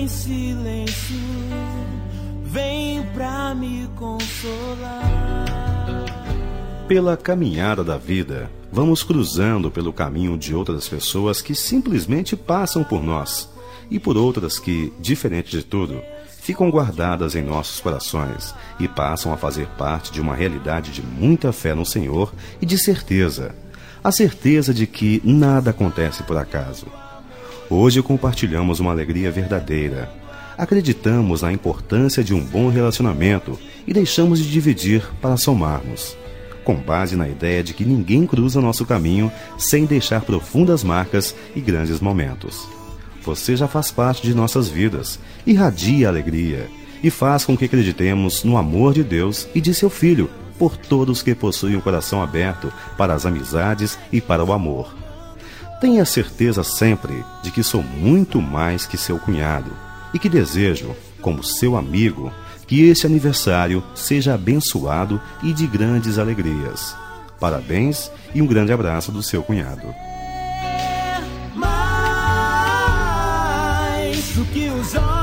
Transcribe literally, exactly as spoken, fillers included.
em silêncio vem pra me consolar. Pela caminhada da vida, vamos cruzando pelo caminho de outras pessoas que simplesmente passam por nós e por outras que, diferente de tudo, ficam guardadas em nossos corações e passam a fazer parte de uma realidade de muita fé no Senhor e de certeza, a certeza de que nada acontece por acaso. Hoje compartilhamos uma alegria verdadeira. Acreditamos na importância de um bom relacionamento e deixamos de dividir para somarmos, com base na ideia de que ninguém cruza nosso caminho sem deixar profundas marcas e grandes momentos. Você já faz parte de nossas vidas, irradia alegria e faz com que acreditemos no amor de Deus e de seu Filho por todos que possuem um coração aberto para as amizades e para o amor. Tenha certeza sempre de que sou muito mais que seu cunhado e que desejo, como seu amigo, que este aniversário seja abençoado e de grandes alegrias. Parabéns e um grande abraço do seu cunhado. Mais do que os olhos